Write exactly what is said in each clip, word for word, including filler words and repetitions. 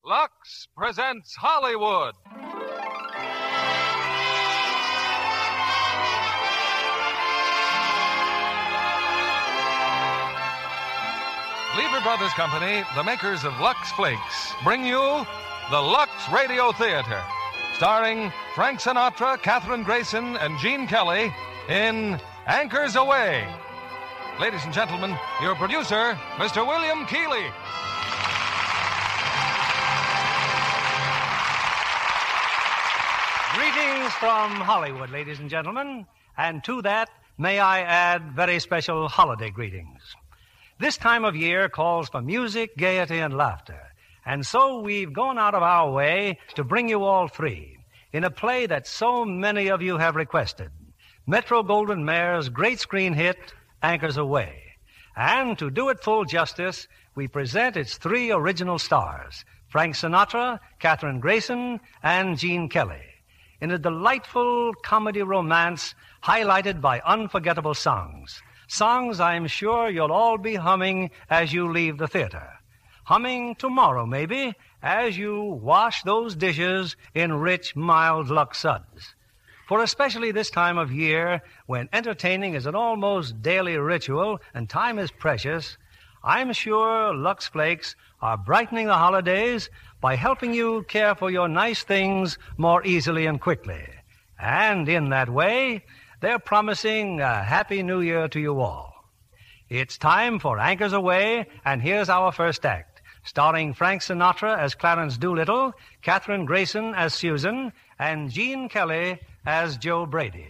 Lux presents Hollywood. Lever Brothers Company, the makers of Lux Flakes, bring you the Lux Radio Theater, starring Frank Sinatra, Katherine Grayson, and Gene Kelly in Anchors Aweigh. Ladies and gentlemen, your producer, Mister William Keighley. Greetings from Hollywood, ladies and gentlemen, and to that, may I add very special holiday greetings. This time of year calls for music, gaiety, and laughter, and so we've gone out of our way to bring you all three in a play that so many of you have requested, Metro-Goldwyn-Mayer's great screen hit, Anchors Aweigh. And to do it full justice, we present its three original stars, Frank Sinatra, Katherine Grayson, and Gene Kelly, in a delightful comedy romance highlighted by unforgettable songs. Songs I'm sure you'll all be humming as you leave the theater. Humming tomorrow, maybe, as you wash those dishes in rich, mild Lux suds. For especially this time of year, when entertaining is an almost daily ritual and time is precious, I'm sure Lux Flakes are brightening the holidays by helping you care for your nice things more easily and quickly. And in that way, they're promising a happy new year to you all. It's time for Anchors Aweigh, and here's our first act, starring Frank Sinatra as Clarence Doolittle, Katherine Grayson as Susan, and Gene Kelly as Joe Brady.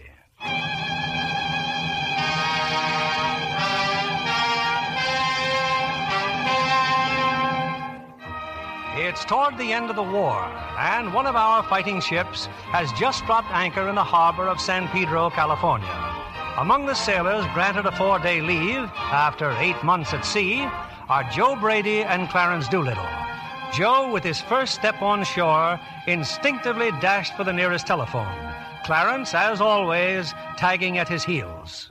It's toward the end of the war, and one of our fighting ships has just dropped anchor in the harbor of San Pedro, California. Among the sailors granted a four-day leave after eight months at sea are Joe Brady and Clarence Doolittle. Joe, with his first step on shore, instinctively dashed for the nearest telephone. Clarence, as always, tagging at his heels.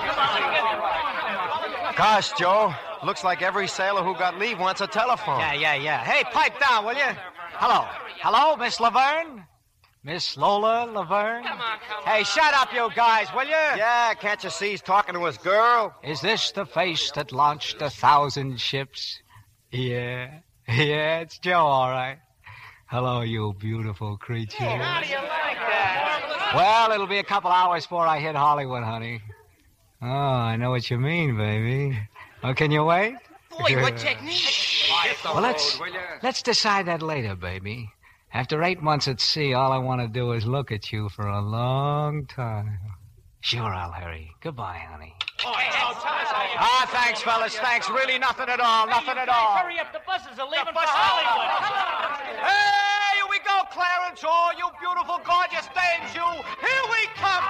Gosh, Joe, looks like every sailor who got leave wants a telephone. Yeah, yeah, yeah. Hey, pipe down, will you? Hello. Hello, Miss Laverne? Miss Lola Laverne? Come on, come on. Hey, shut up, you guys, will you? Yeah, can't you see he's talking to his girl? Is this the face that launched a thousand ships? Yeah. Yeah, it's Joe, all right. Hello, you beautiful creature. Hey, how do you like that? Well, it'll be a couple hours before I hit Hollywood, honey. Oh, I know what you mean, baby. Oh, can you wait? Boy, what technique? Well, let's, let's decide that later, baby. After eight months at sea, all I want to do is look at you for a long time. Sure, I'll hurry. Goodbye, honey. Oh, hey, hey, Ah, thanks, fellas. Thanks. Really nothing at all. Nothing at all. hurry up. The buses are leaving for Hollywood. Hey, here we go, Clarence. Oh, you beautiful, gorgeous dames, you. Here we come.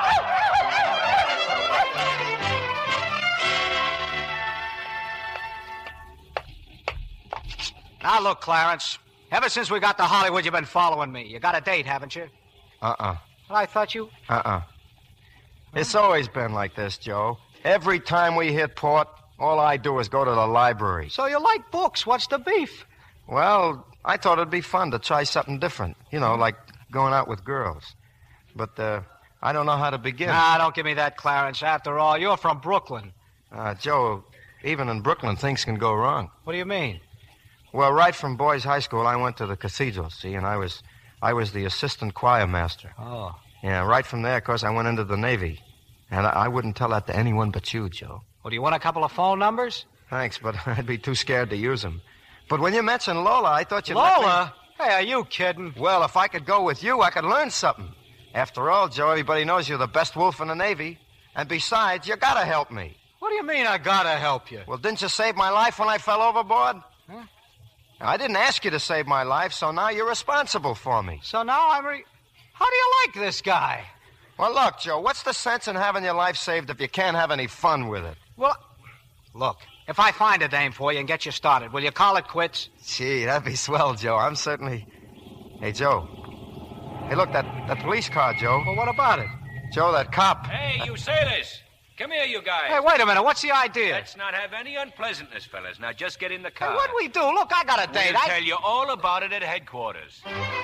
Now, look, Clarence. Ever since we got to Hollywood, you've been following me. You got a date, haven't you? Uh-uh. Well, I thought you... Uh-uh. It's always been like this, Joe. Every time we hit port, all I do is go to the library. So you like books. What's the beef? Well, I thought it'd be fun to try something different. You know, like going out with girls. But, uh, I don't know how to begin. Nah, don't give me that, Clarence. After all, you're from Brooklyn. Uh, Joe, even in Brooklyn, things can go wrong. What do you mean? Well, right from boys' high school, I went to the cathedral, see, and I was I was the assistant choir master. Oh. Yeah, right from there, of course, I went into the Navy. And I, I wouldn't tell that to anyone but you, Joe. Well, do you want a couple of phone numbers? Thanks, but I'd be too scared to use them. But when you mentioned Lola, I thought you'd Lola? Hey, are you kidding? Let me... Well, if I could go with you, I could learn something. After all, Joe, everybody knows you're the best wolf in the Navy. And besides, you gotta help me. What do you mean I gotta help you? Well, didn't you save my life when I fell overboard? Huh? I didn't ask you to save my life, so now you're responsible for me. So now I'm re... How do you like this guy? Well, look, Joe, what's the sense in having your life saved if you can't have any fun with it? Well, look, if I find a dame for you and get you started, will you call it quits? Gee, that'd be swell, Joe. I'm certainly... Hey, Joe. Hey, look, that, that police car, Joe. Well, what about it? Joe, that cop. Hey, you sailors. Come here, you guys. Hey, wait a minute. What's the idea? Let's not have any unpleasantness, fellas. Now, just get in the car. Hey, what do we do? Look, I got a date. We'll I... tell you all about it at headquarters.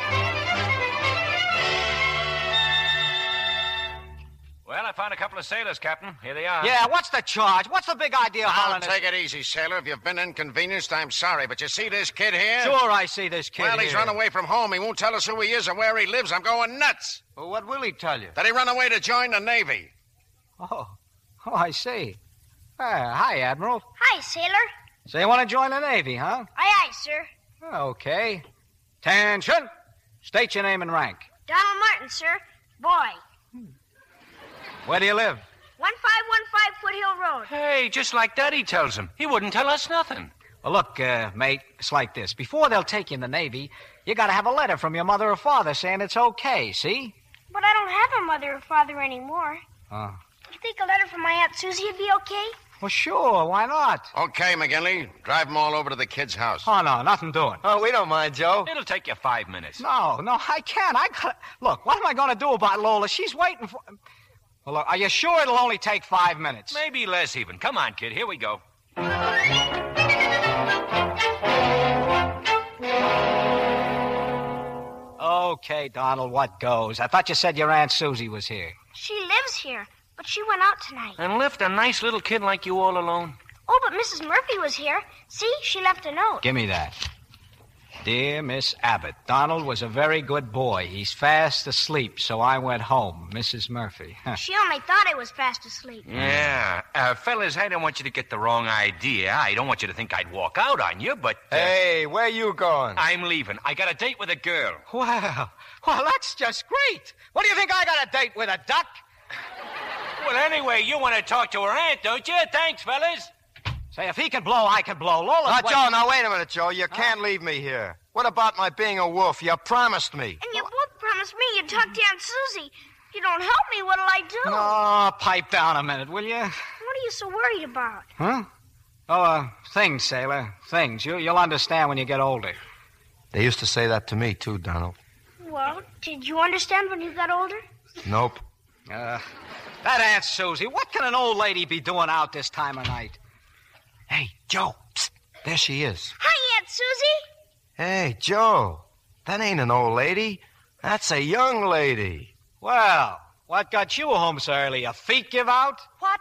Well, I found a couple of sailors, Captain. Here they are. Yeah, what's the charge? What's the big idea, Now, Holland? take it easy, sailor. If you've been inconvenienced, I'm sorry. But you see this kid here? Sure, I see this kid Well, he's here. run away from home. He won't tell us who he is or where he lives. I'm going nuts. Well, what will he tell you? That he run away to join the Navy. Oh, oh, I see. Uh, hi, Admiral. Hi, sailor. So you want to join the Navy, huh? Aye, aye, sir. Okay. Attention. State your name and rank. Donald Martin, sir. Boy. Where do you live? one five one five Foothill Road. Hey, just like Daddy tells him. He wouldn't tell us nothing. Well, look, uh, mate, it's like this. Before they'll take you in the Navy, you got to have a letter from your mother or father saying it's okay, see? But I don't have a mother or father anymore. Oh. You think a letter from my Aunt Susie would be okay? Well, sure. Why not? Okay, McGinley. Drive them all over to the kid's house. Oh, no, nothing doing. Oh, we don't mind, Joe. It'll take you five minutes. No, no, I can't. I got Look, what am I going to do about Lola? She's waiting for... Well, look, are you sure it'll only take five minutes? Maybe less even. Come on, kid. Here we go. Okay, Donald, what goes? I thought you said your Aunt Susie was here. She lives here, but she went out tonight. And left a nice little kid like you all alone? Oh, but Missus Murphy was here. See, she left a note. Give me that. Dear Miss Abbott, Donald was a very good boy. He's fast asleep, so I went home. Missus Murphy. She only thought I was fast asleep. Yeah. Uh, fellas, I don't want you to get the wrong idea. I don't want you to think I'd walk out on you, but... Uh, Hey, where you going? I'm leaving. I got a date with a girl. Well, well, that's just great. What do you think I got a date with, a duck? Well, anyway, you want to talk to her aunt, don't you? Thanks, fellas. Say, if he can blow, I can blow. Lola. Now, Joe, now, wait a minute, Joe. You can't leave me here. What about my being a wolf? You promised me. And you both promised me you'd talk to Aunt Susie. If you don't help me, what'll I do? Oh, pipe down a minute, will you? What are you so worried about? Huh? Oh, uh, things, sailor. Things. You, you'll understand when you get older. They used to say that to me, too, Donald. Well, did you understand when you got older? Nope. Uh, that Aunt Susie, what can an old lady be doing out this time of night? Hey, Joe. Psst. There she is. Hi, Aunt Susie. Hey, Joe. That ain't an old lady. That's a young lady. Well, what got you home so early? A feet give out? What?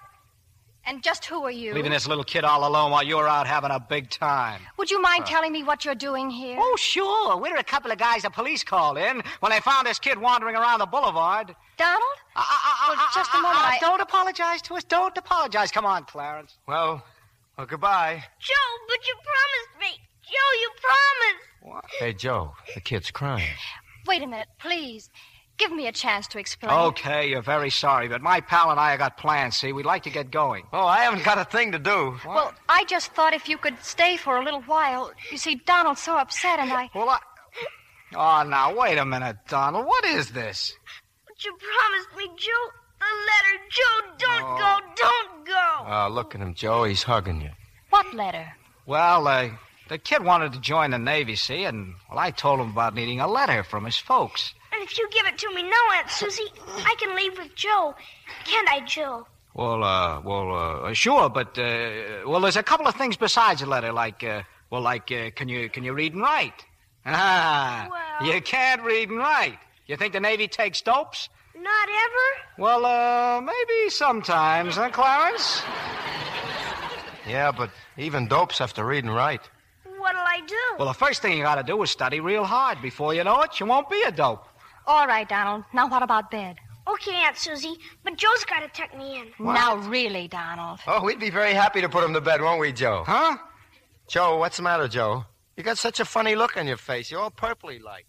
And just who are you? Leaving this little kid all alone while you're out having a big time. Would you mind telling me what you're doing here? Oh, sure. We're a couple of guys the police called in when they found this kid wandering around the boulevard. Donald? Uh, uh, uh, Well, just a moment, uh, uh, I- Don't apologize to us. Don't apologize. Come on, Clarence. Well, well, goodbye. Joe, but you promised me. Joe, you promised. What? Hey, Joe, the kid's crying. Wait a minute, please. Give me a chance to explain. Okay, you're very sorry, but my pal and I have got plans, see? We'd like to get going. Oh, I haven't got a thing to do. Well, I just thought if you could stay for a little while. You see, Donald's so upset, and I... Well, I... Oh, now, wait a minute, Donald. What is this? But you promised me, Joe. The letter. Joe, don't Oh. go. Don't go. Oh, look at him, Joe. He's hugging you. What letter? Well, uh, the kid wanted to join the Navy, see? And, well, I told him about needing a letter from his folks. And if you give it to me now, Aunt Susie, I can leave with Joe. Can't I, Joe? Well, uh, well, uh, sure, but, uh, well, there's a couple of things besides the letter, like, uh, well, like, uh, can you, can you read and write? Ah, Well- you can't read and write. You think the Navy takes dopes? Not ever? Well, uh, maybe sometimes, huh, Clarence? Yeah, but even dopes have to read and write. What'll I do? Well, the first thing you gotta do is study real hard. Before you know it, you won't be a dope. All right, Donald. Now what about bed? Okay, Aunt Susie, but Joe's got to tuck me in. Now, really, Donald. Oh, we'd be very happy to put him to bed, won't we, Joe? Huh? Joe, what's the matter, Joe? You got such a funny look on your face. You're all purpley like.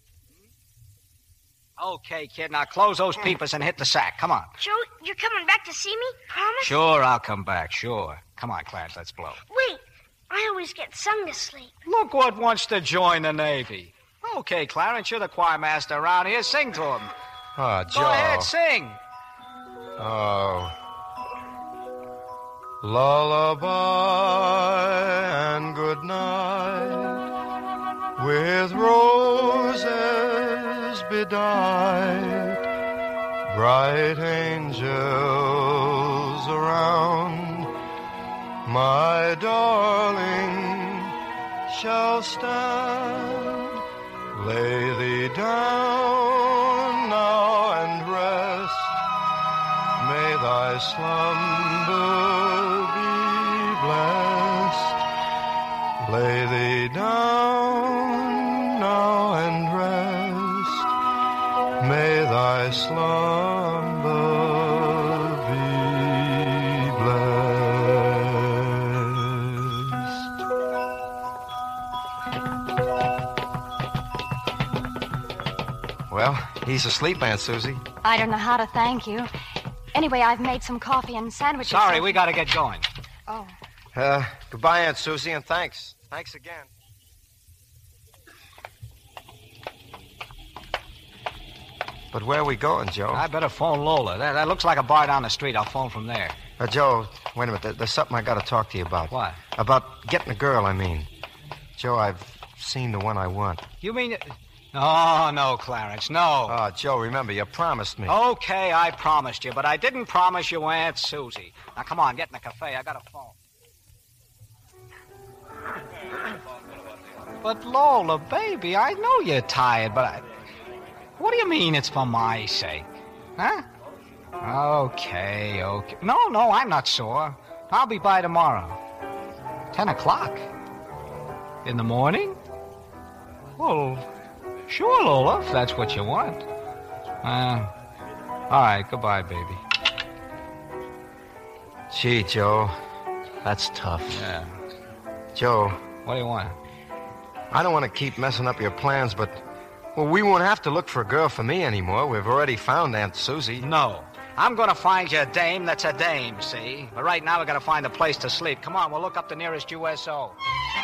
Okay, kid, now close those peepers and hit the sack. Come on. Joe, you're coming back to see me? Promise? Sure, I'll come back, sure. Come on, Clarence, let's blow. Wait, I always get sung to sleep. Look what wants to join the Navy. Okay, Clarence, you're the choir master around here. Sing to him. Oh, Joe. Go ahead, sing. Oh. Lullaby and good night, with roses bedight, bright angels around, my darling shall stand. Lay thee down now and rest. May thy slumber be blessed. Lay thee down now and rest. May thy slumber be blessed. Well, he's asleep, Aunt Susie. I don't know how to thank you. Anyway, I've made some coffee and sandwiches. Sorry, so... we gotta get going. Oh. Uh, goodbye, Aunt Susie, and thanks. Thanks again. But where are we going, Joe? I better phone Lola. That, that looks like a bar down the street. I'll phone from there. Uh, Joe, wait a minute. There, there's something I got to talk to you about. What? About getting a girl, I mean. Joe, I've seen the one I want. You mean... Oh, no, Clarence, no. Oh, Joe, remember, you promised me. Okay, I promised you, but I didn't promise you Aunt Susie. Now, come on, get in the cafe. I got a phone. But, Lola, baby, I know you're tired, but I... What do you mean it's for my sake? Huh? Okay, okay. No, no, I'm not sore. I'll be by tomorrow. Ten o'clock? In the morning? Well, sure, Lola, if that's what you want. Uh, all right, goodbye, baby. Gee, Joe, that's tough. Yeah. Joe. What do you want? I don't want to keep messing up your plans, but... Well, we won't have to look for a girl for me anymore. We've already found Aunt Susie. No. I'm going to find you a dame that's a dame, see? But right now, we've got to find a place to sleep. Come on, we'll look up the nearest U S O.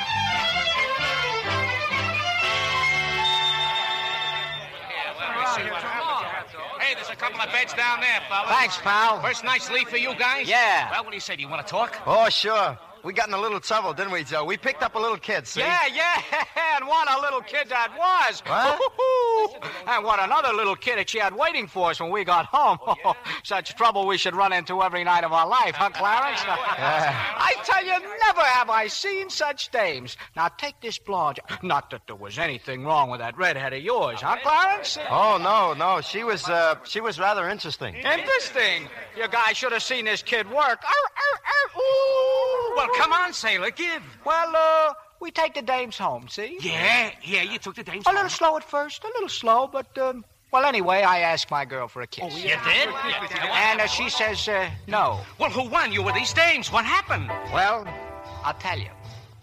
Hey, there's a couple of beds down there, fellas. Thanks, pal. First night's sleep for you guys? Yeah. Well, what do you say? Do you want to talk? Oh, sure. We got in a little trouble, didn't we, Joe? We picked up a little kid, see? Yeah, yeah, and what a little kid that was. What? And what another little kid that she had waiting for us when we got home. Oh, such trouble we should run into every night of our life, huh, Clarence? I tell you, never have I seen such dames. Now, take this blonde. Not that there was anything wrong with that redhead of yours, huh, Clarence? Oh, no, no. She was, uh, she was rather interesting. Interesting. You guys should have seen this kid work. Arr, arr, arr, ooh. Well, come on, sailor, give. Well, uh, we take the dames home, see? Yeah, yeah, you took the dames A home. little slow at first, a little slow, but, um, well, anyway, I asked my girl for a kiss. Oh, you did? And uh, she says, uh, no. Well, who won? You were these dames. What happened? Well, I'll tell you.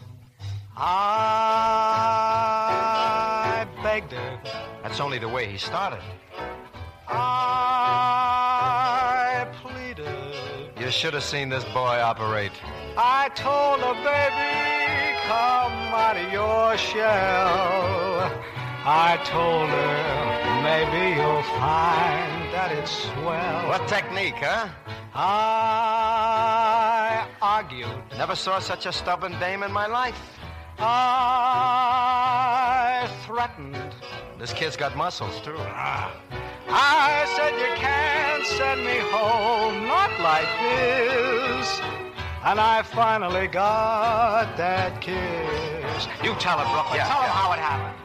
I begged her. That's only the way he started. I pleaded. You should have seen this boy operate. I told her, baby, come out of your shell. I told her, maybe you'll find that it's swell. What technique, huh? I argued. Never saw such a stubborn dame in my life. I threatened. This kid's got muscles, too. I said, you can't send me home, not like this. And I finally got that kiss. You tell her, Brooklyn. Yeah, tell yeah. her how it happened.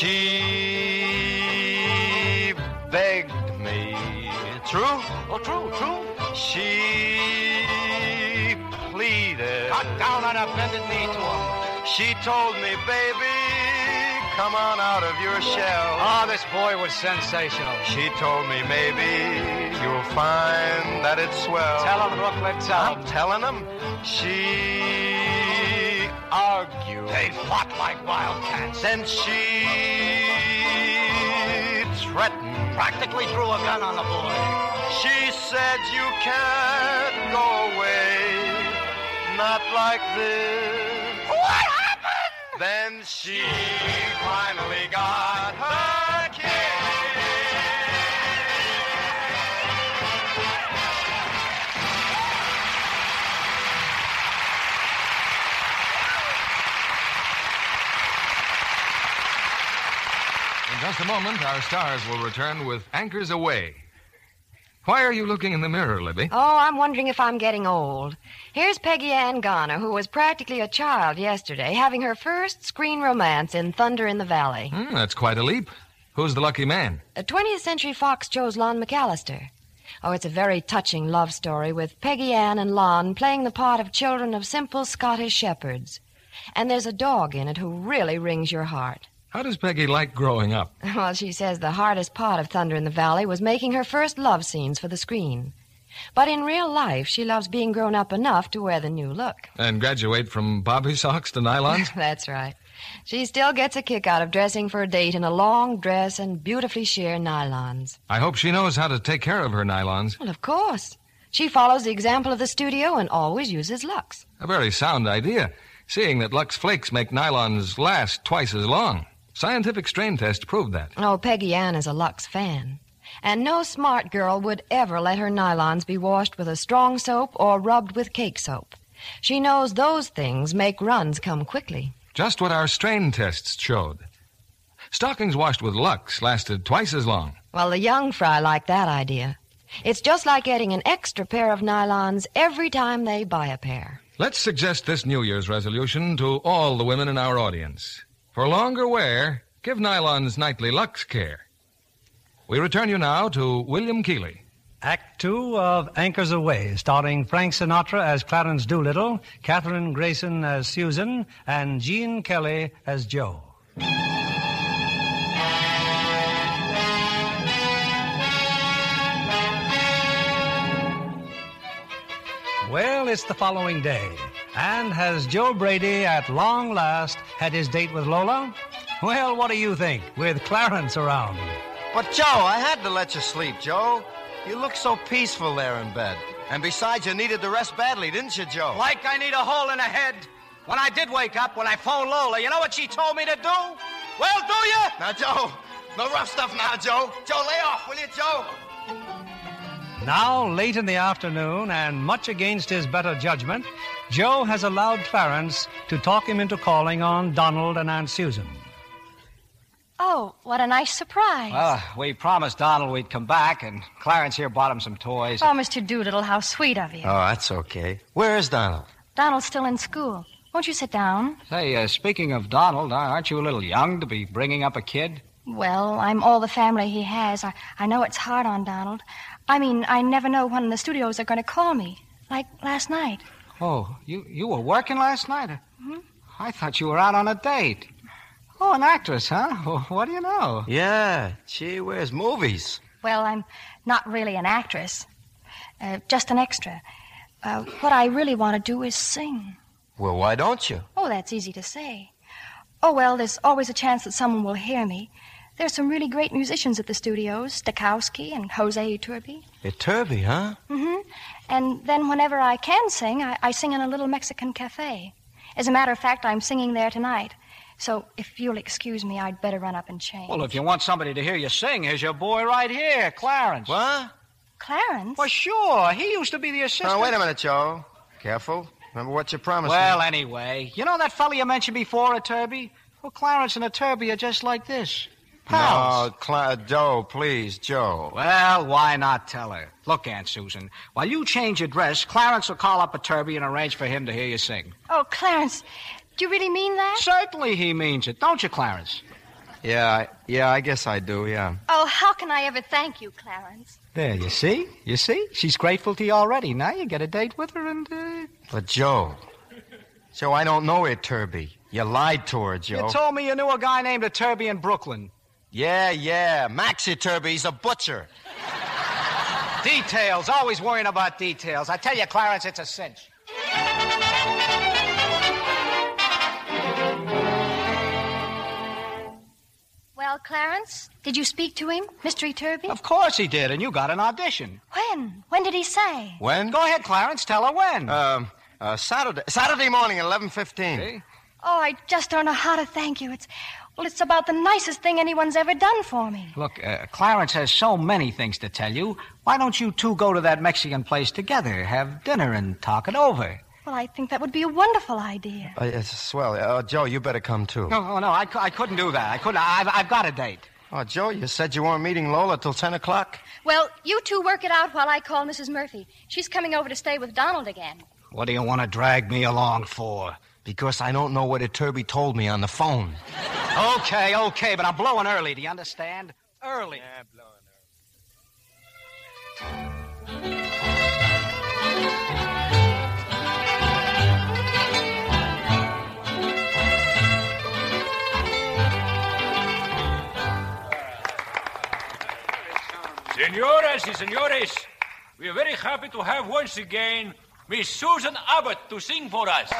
She begged me. True? Oh, true, true. She pleaded. Got down on a bended knee to him. She told me, baby, come on out of your shell. Oh, this boy was sensational. She told me, maybe you'll find that it's swell. Tell him, Brooklyn, tell I'm him. telling him. She argued. They fought like wildcats. Then she threatened. Practically threw a gun on the boy. She said, you can't go away, not like this. What happened? Then she finally got her kiss. In just a moment, our stars will return with Anchors Away. Why are you looking in the mirror, Libby? Oh, I'm wondering if I'm getting old. Here's Peggy Ann Garner, who was practically a child yesterday, having her first screen romance in Thunder in the Valley. Hmm, that's quite a leap. Who's the lucky man? A twentieth Century Fox chose Lon McAllister. Oh, it's a very touching love story with Peggy Ann and Lon playing the part of children of simple Scottish shepherds. And there's a dog in it who really wrings your heart. How does Peggy like growing up? Well, she says the hardest part of Thunder in the Valley was making her first love scenes for the screen. But in real life, she loves being grown up enough to wear the new look. And graduate from bobby socks to nylons? That's right. She still gets a kick out of dressing for a date in a long dress and beautifully sheer nylons. I hope she knows how to take care of her nylons. Well, of course. She follows the example of the studio and always uses Lux. A very sound idea, seeing that Lux Flakes make nylons last twice as long. Scientific strain tests proved that. Oh, Peggy Ann is a Lux fan. And no smart girl would ever let her nylons be washed with a strong soap or rubbed with cake soap. She knows those things make runs come quickly. Just what our strain tests showed. Stockings washed with Lux lasted twice as long. Well, the young fry like that idea. It's just like getting an extra pair of nylons every time they buy a pair. Let's suggest this New Year's resolution to all the women in our audience. For longer wear, give nylons nightly Lux care. We return you now to William Keighley. Act two of Anchors Aweigh, starring Frank Sinatra as Clarence Doolittle, Katherine Grayson as Susan, and Gene Kelly as Joe. Well, it's the following day. And has Joe Brady at long last had his date with Lola? Well, what do you think, with Clarence around? But, Joe, I had to let you sleep, Joe. You look so peaceful there in bed. And besides, you needed the rest badly, didn't you, Joe? Like I need a hole in the head. When I did wake up, when I phoned Lola, you know what she told me to do? Well, do you? Now, Joe, no rough stuff now, Joe. Joe, lay off, will you, Joe? Now, late in the afternoon, and much against his better judgment, Joe has allowed Clarence to talk him into calling on Donald and Aunt Susan. Oh, what a nice surprise. Well, we promised Donald we'd come back, and Clarence here bought him some toys. Oh, Mister Doolittle, how sweet of you. Oh, that's okay. Where is Donald? Donald's still in school. Won't you sit down? Say, uh, speaking of Donald, aren't you a little young to be bringing up a kid? Well, I'm all the family he has. I, I know it's hard on Donald. I mean, I never know when the studios are going to call me. Like last night. Oh, you, you were working last night? Hmm? I thought you were out on a date. Oh, an actress, huh? Well, what do you know? Yeah, she wears movies. Well, I'm not really an actress. Uh, just an extra. Uh, what I really want to do is sing. Well, why don't you? Oh, that's easy to say. Oh, well, there's always a chance that someone will hear me. There's some really great musicians at the studios, Stokowski and Jose Iturbi. Iturbi, huh? Mm-hmm. And then whenever I can sing, I, I sing in a little Mexican cafe. As a matter of fact, I'm singing there tonight. So if you'll excuse me, I'd better run up and change. Well, if you want somebody to hear you sing, here's your boy right here, Clarence. What? Clarence? Well, sure. He used to be the assistant. Now, wait a minute, Joe. Careful. Remember what you promised Well, me. anyway, you know that fella you mentioned before, Iturbi? Well, Clarence and Iturbi are just like this. Pals. No, Cla- Joe, please, Joe. Well, why not tell her? Look, Aunt Susan, while you change your dress, Clarence will call up Iturbi and arrange for him to hear you sing. Oh, Clarence, do you really mean that? Certainly he means it, don't you, Clarence? Yeah, I, yeah, I guess I do, yeah. Oh, how can I ever thank you, Clarence? There, you see? You see? She's grateful to you already. Now you get a date with her and... Uh... But, Joe, Joe, I don't know Iturbi. You lied to her, Joe. You told me you knew a guy named Iturbi in Brooklyn. Yeah, yeah, Max Iturbi, he's a butcher. Details, always worrying about details. I tell you, Clarence, it's a cinch. Well, Clarence, did you speak to him, Mister Iturbi? Of course he did, and you got an audition. When? When did he say? When? Go ahead, Clarence, tell her when. Um, uh, Saturday, Saturday morning at eleven fifteen. See? Oh, I just don't know how to thank you. It's, well, it's about the nicest thing anyone's ever done for me. Look, uh, Clarence has so many things to tell you. Why don't you two go to that Mexican place together, have dinner, and talk it over? Well, I think that would be a wonderful idea. Uh, it's swell. Uh, Joe, you better come, too. No, oh, no, I, I couldn't do that. I couldn't. I've, I've got a date. Oh, Joe, you said you weren't meeting Lola till ten o'clock? Well, you two work it out while I call Missus Murphy. She's coming over to stay with Donald again. What do you want to drag me along for? Because I don't know what it Turby told me on the phone. Okay, okay, but I'm blowing early, do you understand? Early. Yeah, blowing Señoras y señores, we are very happy to have once again Miss Susan Abbott to sing for us.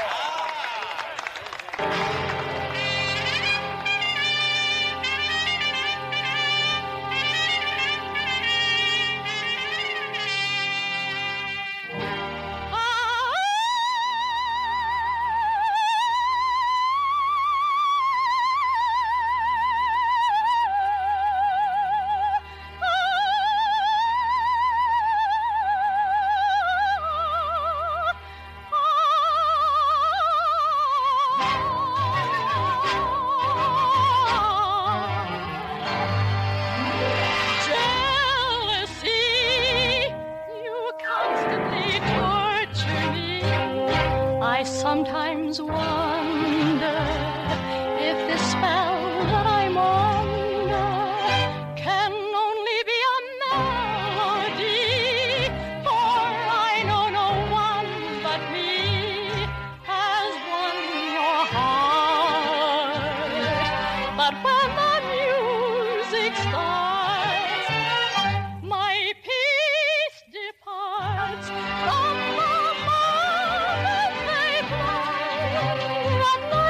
I sometimes wonder if this spell that I'm under can only be a melody, for I know no one but me has won your heart. But when the music starts, my peace departs from the moment they play, and I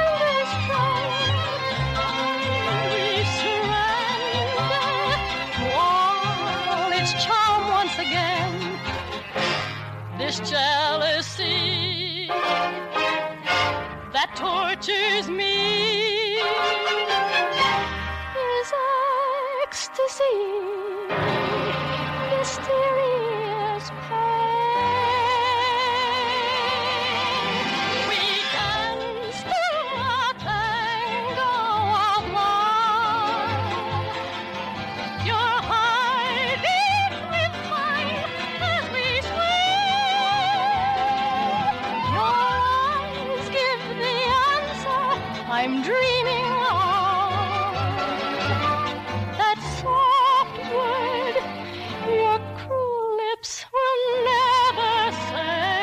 we surrender all its charm once again. This jealousy that tortures me is ecstasy, mysterious pain. We dance to a tango of love. Your heart beats with mine as we swing. Your eyes give the answer I'm dreaming of. That soft word your cruel lips will never say.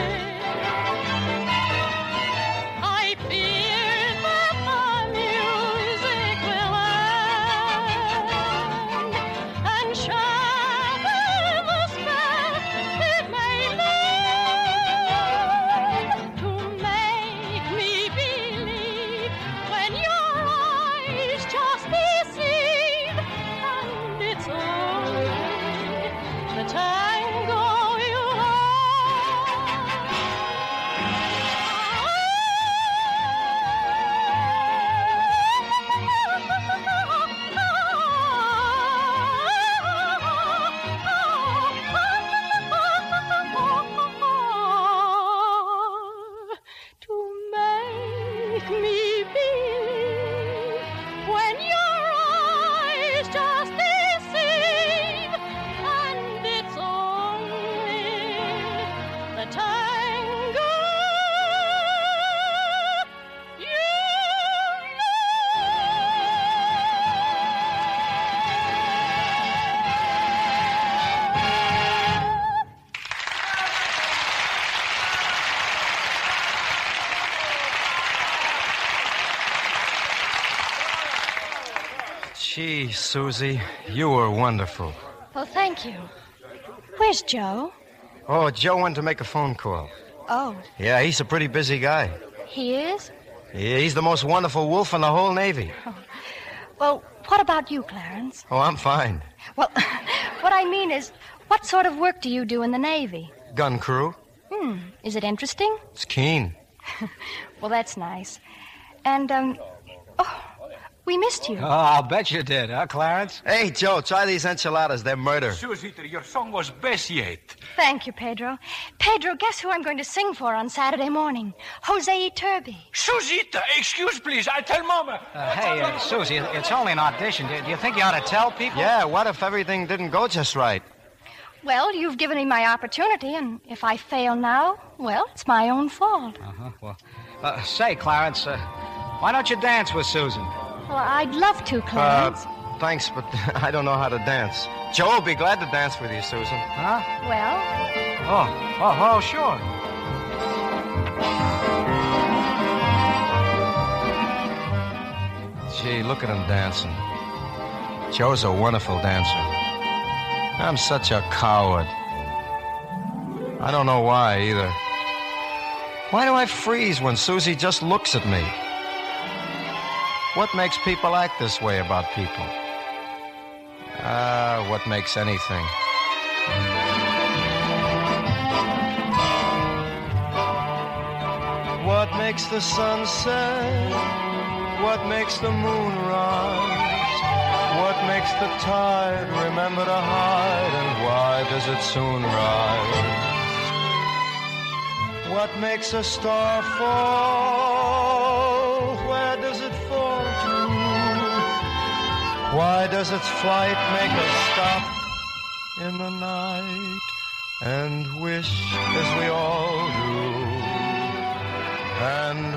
I fear that the music will end and shatter the spell it may leave, to make me believe when your eyes just deceive, and it's only the tango you to make me believe when your eyes just deceive, and it's only the tango you Gee, Susie, you were wonderful. Well, thank you. Where's Joe? Oh, Joe went to make a phone call. Oh, Yeah, he's a pretty busy guy. he is? Yeah, he's the most wonderful wolf in the whole Navy. Well, what about you, Clarence? Oh, I'm fine. Well, what I mean is, what sort of work do you do in the Navy? Gun crew. Hmm, is it interesting? It's keen. Well, that's nice. And, um, oh, We missed you. Oh, I'll bet you did, huh, Clarence? Hey, Joe, try these enchiladas. They're murder. Susita, your song was best yet. Thank you, Pedro. Pedro, guess who I'm going to sing for on Saturday morning? Jose Iturbi. Susita, excuse, please. I tell Mama. Uh, hey, uh, Susie, it's only an audition. Do, do you think you ought to tell people? Yeah, what if everything didn't go just right? Well, you've given me my opportunity, and if I fail now, well, it's my own fault. Uh-huh. Well, uh, say, Clarence, uh, why don't you dance with Susan? Well, I'd love to, Clarence. Uh, thanks, but I don't know how to dance. Joe will be glad to dance with you, Susan. Huh? Well? Oh, oh, oh, sure. Gee, look at him dancing. Joe's a wonderful dancer. I'm such a coward. I don't know why, either. Why do I freeze when Susie just looks at me? What makes people act this way about people? Ah, uh, what makes anything? What makes the sun set? What makes the moon rise? What makes the tide remember to hide? And why does it soon rise? What makes a star fall? Where does it fall to? Why does its flight make us stop in the night and wish as we all do? And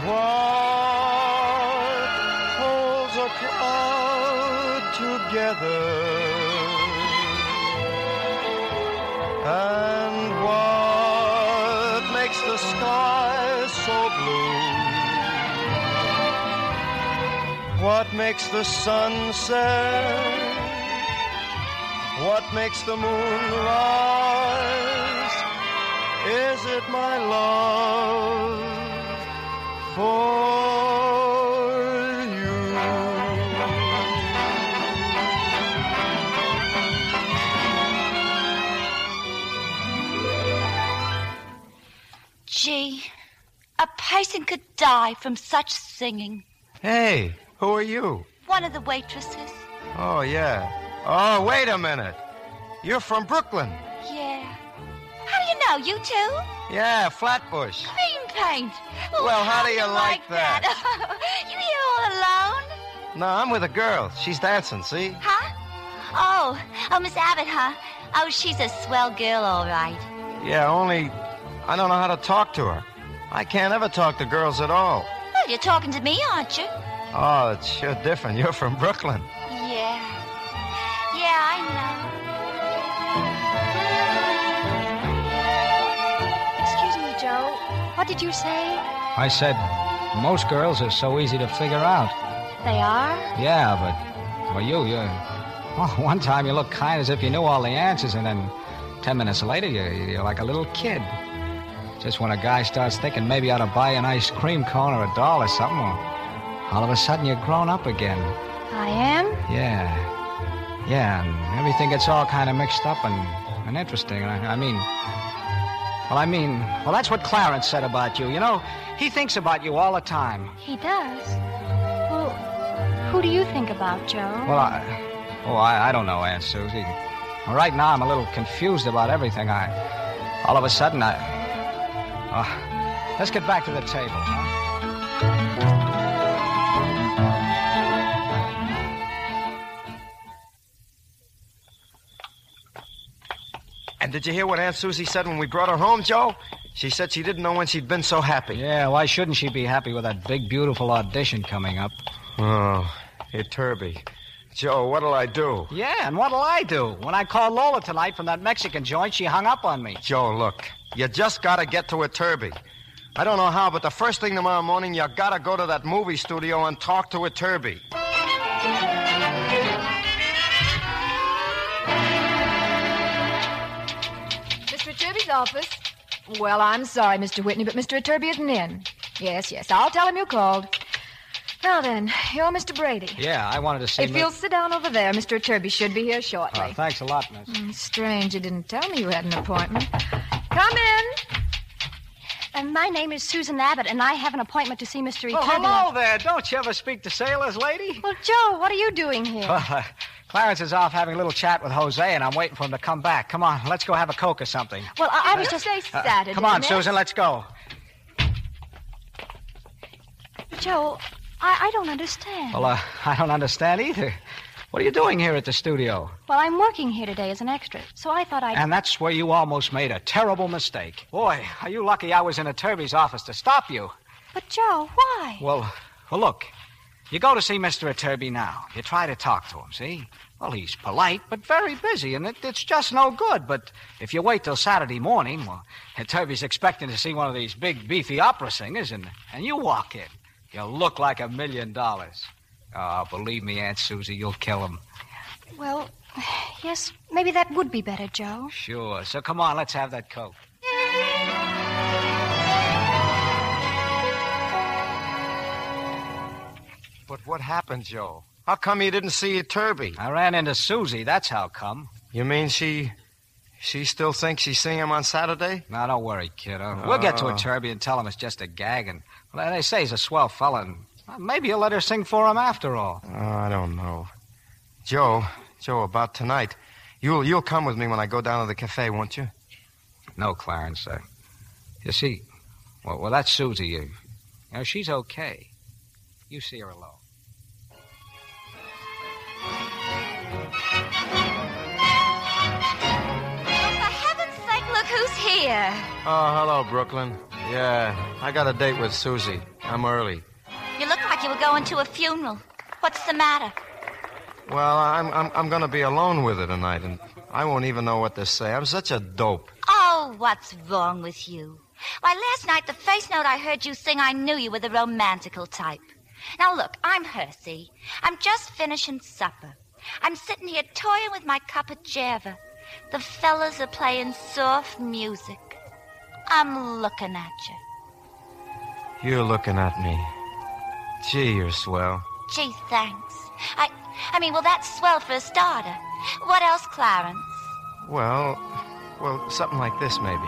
what holds a cloud together? And what makes the sky so blue? What makes the sun set? What makes the moon rise? Is it my love for you? Gee, a person could die from such singing. Hey, who are you? One of the waitresses. Oh, yeah. Oh, wait a minute. You're from Brooklyn. Yeah. How do you know? You too? Yeah, Flatbush. Cream paint. Well, how do you like that? You here all alone? No, I'm with a girl. She's dancing, see? Huh? Oh, oh, Miss Abbott, huh? Oh, she's a swell girl, all right. Yeah, only I don't know how to talk to her. I can't ever talk to girls at all. Well, you're talking to me, aren't you? Oh, it's sure different. You're from Brooklyn. Yeah. Yeah, I know. Excuse me, Joe. What did you say? I said most girls are so easy to figure out. They are? Yeah, but, well, you, you... Oh, one time you looked kind as if you knew all the answers, and then ten minutes later, you're, you're like a little kid. Just when a guy starts thinking maybe I ought to buy an ice cream cone or a doll or something, all of a sudden you're grown up again. I am? Yeah. Yeah, and everything gets all kind of mixed up and, and interesting. I, I mean... Well, I mean... Well, that's what Clarence said about you. You know, he thinks about you all the time. He does? Well, who do you think about, Joe? Well, I... Oh, I, I don't know, Aunt Susie. Well, right now I'm a little confused about everything. I... All of a sudden, I... Oh, let's get back to the table, huh? And did you hear what Aunt Susie said when we brought her home, Joe? She said she didn't know when she'd been so happy. Yeah, why shouldn't she be happy with that big, beautiful audition coming up? Oh, Iturbi. Joe, what'll I do? Yeah, and what'll I do? When I called Lola tonight from that Mexican joint, she hung up on me. Joe, look, you just gotta get to Iturbi. I don't know how, but the first thing tomorrow morning, you gotta go to that movie studio and talk to Iturbi. Mister Iturbi's office. Well, I'm sorry, Mister Whitney, but Mister Iturbi isn't in. Yes, yes, I'll tell him you called. Now then, you're Mister Brady. Yeah, I wanted to see... If Mi- you'll sit down over there, Mister Iturbi should be here shortly. Oh, thanks a lot, miss. Mm, strange you didn't tell me you had an appointment. Come in. Uh, my name is Susan Abbott, and I have an appointment to see Mister Well, Eternity. hello there. Don't you ever speak to sailors, lady? Well, Joe, what are you doing here? Well, uh, Clarence is off having a little chat with Jose, and I'm waiting for him to come back. Come on, let's go have a Coke or something. Well, I, I was just... Say Uh, Saturday, come on, miss. Susan, let's go. Joe, I, I don't understand. Well, uh, I don't understand either. What are you doing here at the studio? Well, I'm working here today as an extra, so I thought I'd... And that's where you almost made a terrible mistake. Boy, are you lucky I was in Turby's office to stop you. But, Joe, why? Well, well, look. You go to see Mister Turby now. You try to talk to him, see? Well, he's polite, but very busy, and it, it's just no good. But if you wait till Saturday morning, well, Turby's expecting to see one of these big, beefy opera singers, and, and you walk in. You'll look like a million dollars. Oh, believe me, Aunt Susie, you'll kill him. Well, yes, maybe that would be better, Joe. Sure. So come on, let's have that Coke. But what happened, Joe? How come you didn't see Turby? I ran into Susie, that's how come. You mean she... she still thinks she's seeing him on Saturday? Now, don't worry, kid. Uh, We'll get to Oh. a Turby and tell him it's just a gag. And well, they say he's a swell fella, and well, maybe you'll let her sing for him after all. Oh, I don't know. Joe, Joe, about tonight. You'll you'll come with me when I go down to the cafe, won't you? No, Clarence. Uh, you see, well, well, that's Susie. You, you know, she's okay. You see her alone. For heaven's sake, look who's here. Oh, hello, Brooklyn. Yeah, I got a date with Susie. I'm early. You look like you were going to a funeral. What's the matter? Well, I'm I'm I'm gonna be alone with her tonight, and I won't even know what to say. I'm such a dope. Oh, what's wrong with you? Why, last night, the first note I heard you sing, I knew you were the romantical type. Now, look, I'm Hersey. I'm just finishing supper. I'm sitting here toying with my cup of java. The fellas are playing soft music. I'm looking at you. You're looking at me. Gee, you're swell. Gee, thanks. I, I mean, well, that's swell for a starter. What else, Clarence? Well, well, something like this, maybe.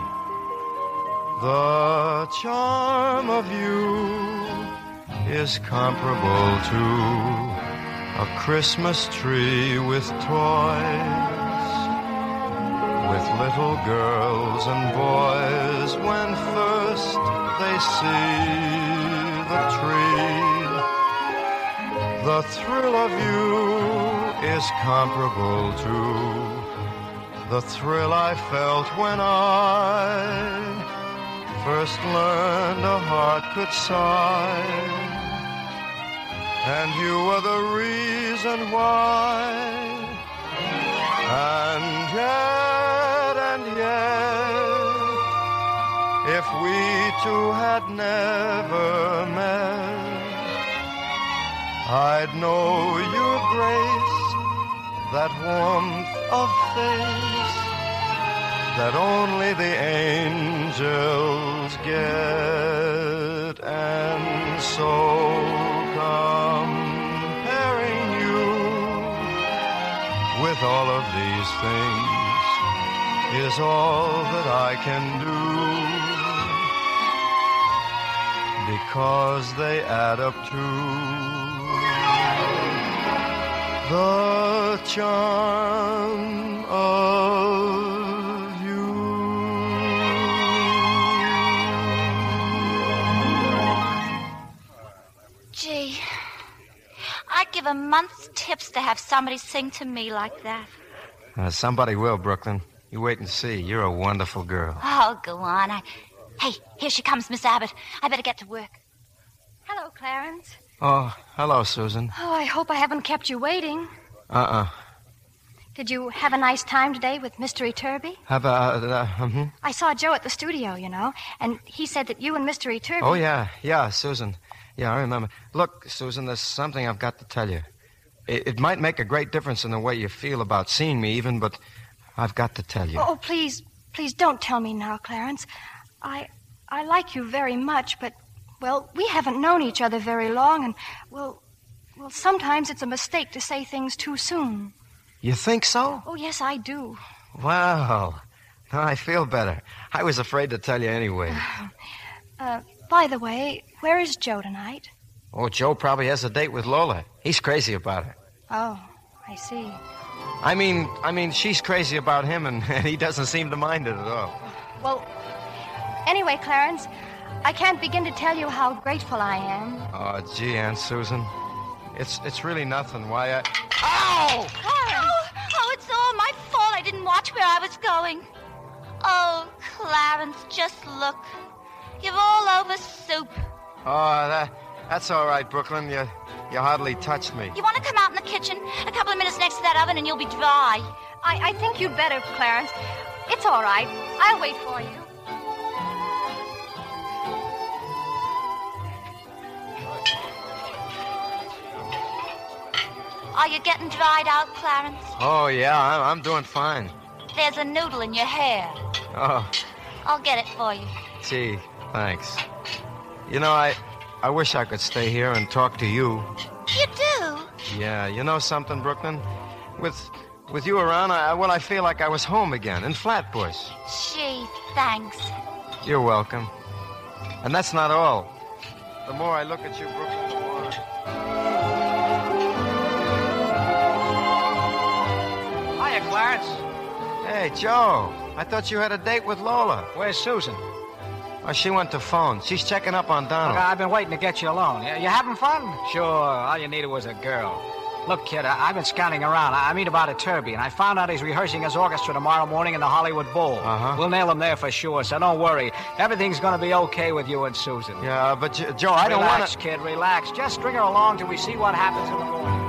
The charm of you is comparable to a Christmas tree with toys, with little girls and boys when first they see the tree. The thrill of you is comparable to the thrill I felt when I first learned a heart could sigh. And you were the reason why. And yet, and yet, if we two had never met, I'd know your grace, that warmth of face that only the angels get. And so comparing you with all of these things is all that I can do, because they add up to the charm of you. Gee, I'd give a month's tips to have somebody sing to me like that. Uh, somebody will, Brooklyn. You wait and see. You're a wonderful girl. Oh, go on. I... Hey, here she comes, Miss Abbott. I better get to work. Hello, Clarence. Oh, hello, Susan. Oh, I hope I haven't kept you waiting. Uh-uh. Did you have a nice time today with Mister Eturby? Have a... Uh, uh, hmm I saw Joe at the studio, you know, and he said that you and Mister Eturby... Oh, yeah. Yeah, Susan. Yeah, I remember. Look, Susan, there's something I've got to tell you. It, it might make a great difference in the way you feel about seeing me even, but I've got to tell you. Oh, please, please don't tell me now, Clarence. I... I like you very much, but... Well, we haven't known each other very long, and, well... Well, sometimes it's a mistake to say things too soon. You think so? Oh, yes, I do. Well, now I feel better. I was afraid to tell you anyway. Uh, by the way, where is Joe tonight? Oh, Joe probably has a date with Lola. He's crazy about her. Oh, I see. I mean, I mean, she's crazy about him, and, and he doesn't seem to mind it at all. Well, anyway, Clarence, I can't begin to tell you how grateful I am. Oh, gee, Aunt Susan. It's it's really nothing. Why, I... Ow! Clarence! Oh, oh, it's all my fault. I didn't watch where I was going. Oh, Clarence, just look. You're all over soup. Oh, that that's all right, Brooklyn. You you hardly touched me. You want to come out in the kitchen? A couple of minutes next to that oven and you'll be dry. I, I think you'd better, Clarence. It's all right. I'll wait for you. Are you getting dried out, Clarence? Oh, yeah, I'm, I'm doing fine. There's a noodle in your hair. Oh, I'll get it for you. gee, thanks. You know, I I wish I could stay here and talk to you. You do? Yeah, you know something, Brooklyn? With with you around, I well, I feel like I was home again in Flatbush. Gee, thanks. You're welcome. And that's not all. The more I look at you, Brooklyn, the more... Hiya, Clarence. Hey, Joe. I thought you had a date with Lola. Where's Susan? Oh, she went to phone. She's checking up on Donald. Look, I've been waiting to get you alone. You, you having fun? Sure. All you needed was a girl. Look, kid, I, I've been scouting around. I, I mean about a Turby, and I found out he's rehearsing his orchestra tomorrow morning in the Hollywood Bowl. Uh-huh. We'll nail him there for sure, so don't worry. Everything's going to be okay with you and Susan. Yeah, but, J- Joe, I don't want Relax, to... kid, relax. Just string her along till we see what happens in the morning.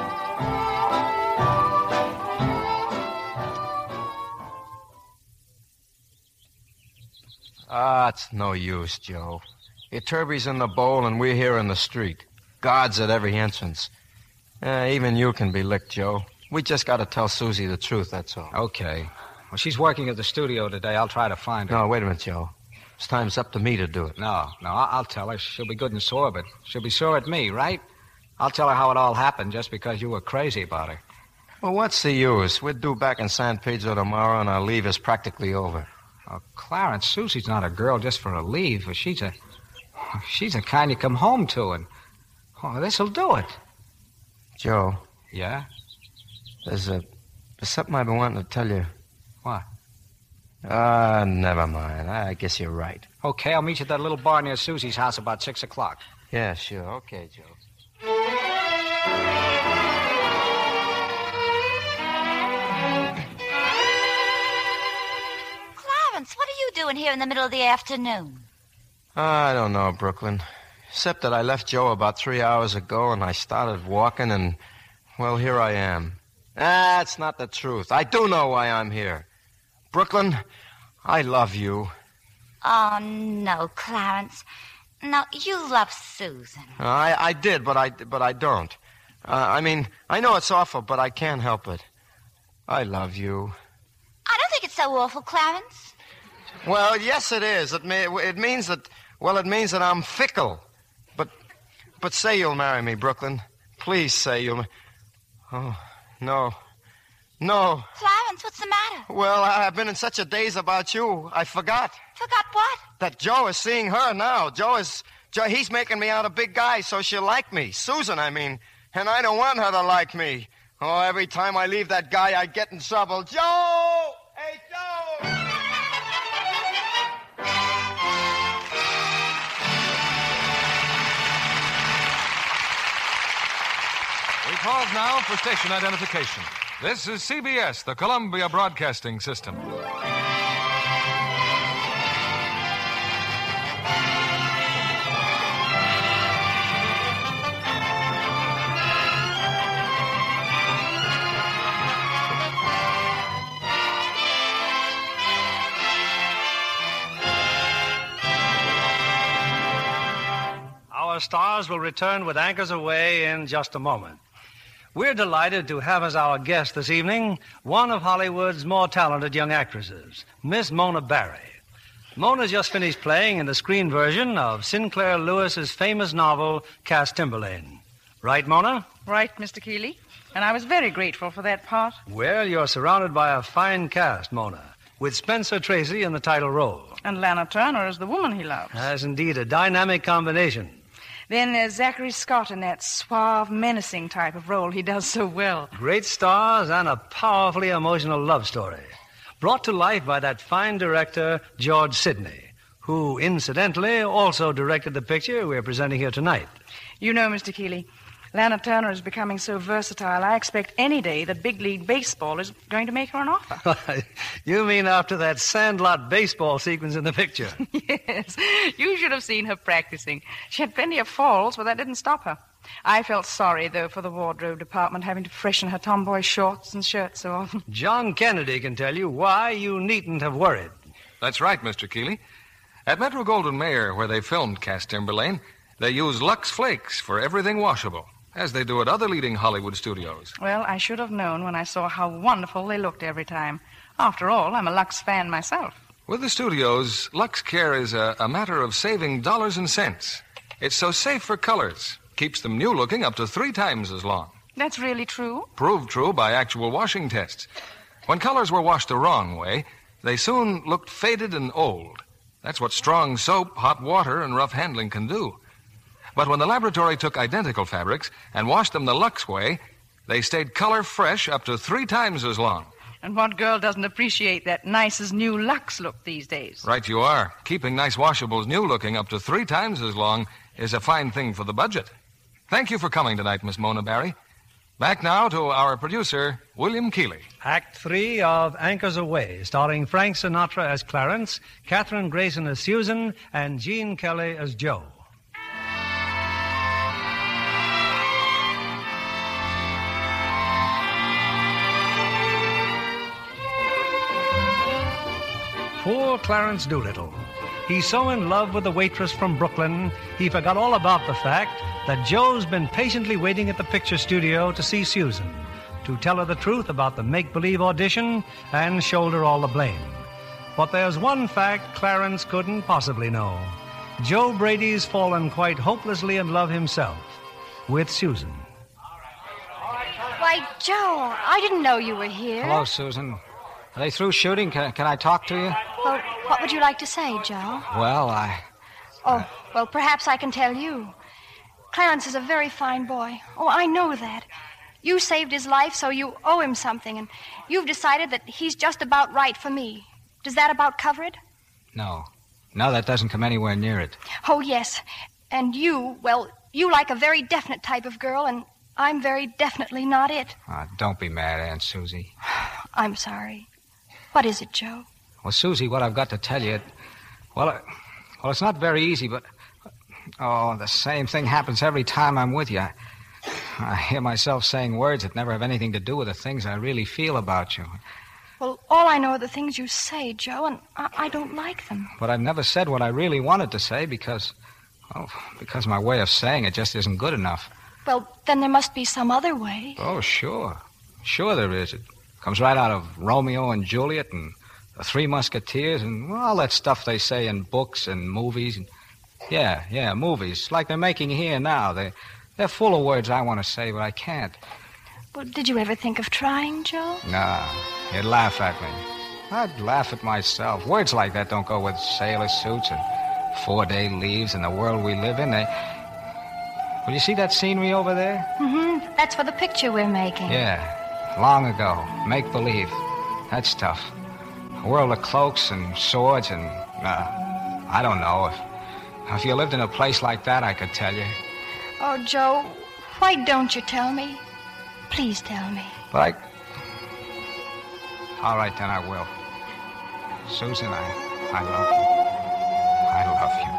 Ah, it's no use, Joe. Your Turby's in the bowl, and we're here in the street. Guards at every entrance. Uh, even you can be licked, Joe. We just got to tell Susie the truth, that's all. Okay. Well, she's working at the studio today. I'll try to find her. No, wait a minute, Joe. It's time's up to me to do it. No, no, I- I'll tell her. She'll be good and sore, but she'll be sore at me, right? I'll tell her how it all happened just because you were crazy about her. Well, what's the use? We're due back in San Pedro tomorrow, and our leave is practically over. Oh, Clarence, Susie's not a girl just for a leave. She's a... She's the kind you come home to, and... Oh, this'll do it. Joe. Yeah? There's a... There's something I've been wanting to tell you. What? Ah, uh, never mind. I guess you're right. Okay, I'll meet you at that little bar near Susie's house about six o'clock. Yeah, sure. Okay, Joe. Clarence, what are you doing here in the middle of the afternoon? I don't know, Brooklyn. Except that I left Joe about three hours ago, and I started walking, and, well, here I am. That's not the truth. I do know why I'm here. Brooklyn, I love you. Oh, no, Clarence. No, you love Susan. I, I did, but I, but I don't. Uh, I mean, I know it's awful, but I can't help it. I love you. I don't think it's so awful, Clarence. Well, yes, it is. It, may, it means that, well, it means that I'm fickle. But, but say you'll marry me, Brooklyn. Please say you'll... Oh, no. No. Clarence, what's the matter? Well, I've been in such a daze about you, I forgot. Forgot what? That Joe is seeing her now. Joe is... Joe, he's making me out a big guy so she'll like me. Susan, I mean. And I don't want her to like me. Oh, every time I leave that guy, I get in trouble. Joe! Hey, Joe! We pause now for station identification. This is C B S, the Columbia Broadcasting System. Our stars will return with Anchors Away in just a moment. We're delighted to have as our guest this evening one of Hollywood's more talented young actresses, Miss Mona Barry. Mona's just finished playing in the screen version of Sinclair Lewis's famous novel, Cass Timberlane. Right, Mona? Right, Mister Keeley. And I was very grateful for that part. Well, you're surrounded by a fine cast, Mona. with Spencer Tracy in the title role. And Lana Turner is the woman he loves. That's indeed a dynamic combination. Then there's Zachary Scott in that suave, menacing type of role he does so well. Great stars and a powerfully emotional love story, brought to life by that fine director, George Sidney, who, incidentally, also directed the picture we're presenting here tonight. You know, Mister Keeley, Lana Turner is becoming so versatile, I expect any day that Big League Baseball is going to make her an offer. You mean after that sandlot baseball sequence in the picture? Yes. You should have seen her practicing. She had plenty of falls, but that didn't stop her. I felt sorry, though, for the wardrobe department having to freshen her tomboy shorts and shirts so often. John Kennedy can tell you why you needn't have worried. That's right, Mister Keeley. At Metro-Goldwyn-Mayer, where they filmed Cass Timberlane, they use Lux Flakes for everything washable, as they do at other leading Hollywood studios. Well, I should have known when I saw how wonderful they looked every time. After all, I'm a Lux fan myself. With the studios, Lux Care is a, a matter of saving dollars and cents. It's so safe for colors. Keeps them new-looking up to three times as long. That's really true? Proved true by actual washing tests. When colors were washed the wrong way, they soon looked faded and old. That's what strong soap, hot water, and rough handling can do. But when the laboratory took identical fabrics and washed them the Lux way, they stayed color fresh up to three times as long. And what girl doesn't appreciate that nice as new Lux look these days? Right you are. Keeping nice washables new-looking up to three times as long is a fine thing for the budget. Thank you for coming tonight, Miss Mona Barry. Back now to our producer, William Keeley. Act three of Anchors Away, starring Frank Sinatra as Clarence, Katherine Grayson as Susan, and Gene Kelly as Joe. Poor Clarence Doolittle. He's so in love with the waitress from Brooklyn, he forgot all about the fact that Joe's been patiently waiting at the picture studio to see Susan, to tell her the truth about the make-believe audition and shoulder all the blame. But there's one fact Clarence couldn't possibly know. Joe Brady's fallen quite hopelessly in love himself with Susan. Why, Joe, I didn't know you were here. Hello, Susan. Are they through shooting? Can, can I talk to you? Well, what would you like to say, Joe? Well, I... Oh, well, perhaps I can tell you. Clarence is a very fine boy. Oh, I know that. You saved his life, so you owe him something, and you've decided that he's just about right for me. Does that about cover it? No. No, that doesn't come anywhere near it. Oh, yes. And you, well, you like a very definite type of girl, and I'm very definitely not it. Oh, don't be mad, Aunt Susie. I'm sorry. What is it, Joe? Well, Susie, what I've got to tell you, it, well, it, well, it's not very easy, but, oh, the same thing happens every time I'm with you. I, I hear myself saying words that never have anything to do with the things I really feel about you. Well, all I know are the things you say, Joe, and I, I don't like them. But I've never said what I really wanted to say because, oh, because my way of saying it just isn't good enough. Well, then there must be some other way. Oh, sure. Sure there is. It comes right out of Romeo and Juliet and the Three Musketeers and well, all that stuff they say in books and movies. And, yeah, yeah, movies, like they're making here now. They, they're full of words I want to say, but I can't. Well, did you ever think of trying, Joe? Nah, you'd laugh at me. I'd laugh at myself. Words like that don't go with sailor suits and four-day leaves and the world we live in. They... Well, you see that scenery over there? Mm-hmm. That's for the picture we're making. Yeah. Long ago. Make-believe. That's tough. A world of cloaks and swords and... Uh, I don't know. If, if you lived in a place like that, I could tell you. Oh, Joe, why don't you tell me? Please tell me. But I... All right, then I will. Susan, I, I love you. I love you.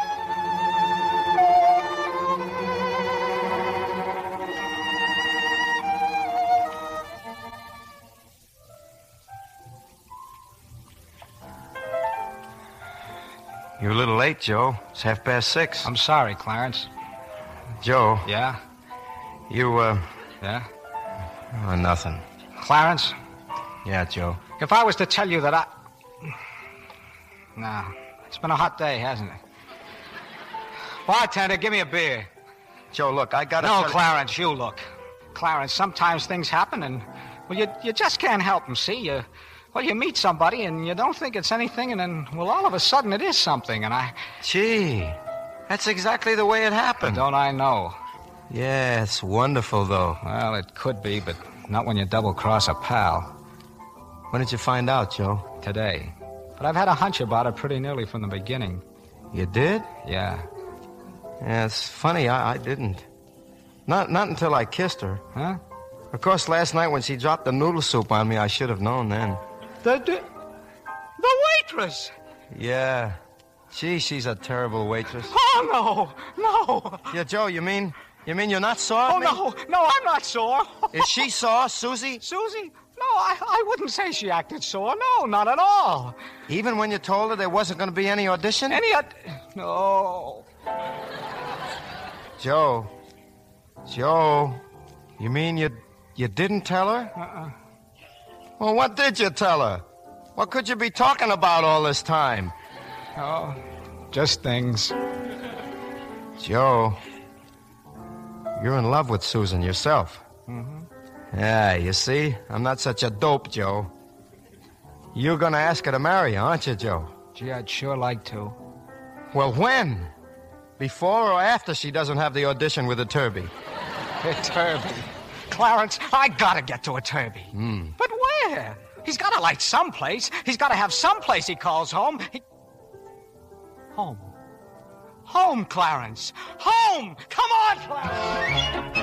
You're a little late, Joe. It's half past six. I'm sorry, Clarence. Joe. Yeah? You, uh... Yeah? Oh, nothing. Clarence? Yeah, Joe. If I was to tell you that I... No. It's been a hot day, hasn't it? Bartender, give me a beer. Joe, look, I gotta... No, tell Clarence, you look. Clarence, sometimes things happen and... Well, you, you just can't help them, see? You... Well, you meet somebody and you don't think it's anything, and then, well, all of a sudden it is something, and I... Gee, that's exactly the way it happened. Don't I know? Yeah, it's wonderful, though. Well, it could be, but not when you double-cross a pal. When did you find out, Joe? Today. But I've had a hunch about it pretty nearly from the beginning. You did? Yeah. Yeah, it's funny, I, I didn't. Not not until I kissed her. Huh? Of course, last night when she dropped the noodle soup on me, I should have known then. The, the, the waitress! Yeah. Gee, she's a terrible waitress. Oh, no, no. Yeah, Joe, you mean, you mean you're not sore? Oh, no, no, I'm not sore. Is she sore, Susie? Susie? No, I, I wouldn't say she acted sore. No, not at all. Even when you told her there wasn't going to be any audition? Any aud... No. Joe. Joe. You mean you you didn't tell her? Uh-uh. Well, what did you tell her? What could you be talking about all this time? Oh, just things. Joe, you're in love with Susan yourself. Mm-hmm. Yeah, you see? I'm not such a dope, Joe. You're gonna ask her to marry you, aren't you, Joe? Gee, I'd sure like to. Well, when? Before or after she doesn't have the audition with the Turby? A Turby. Clarence, I gotta get to a Turby. Hmm. But where? He's gotta light someplace. He's gotta have someplace he calls home. He... Home. Home, Clarence. Home! Come on, Clarence!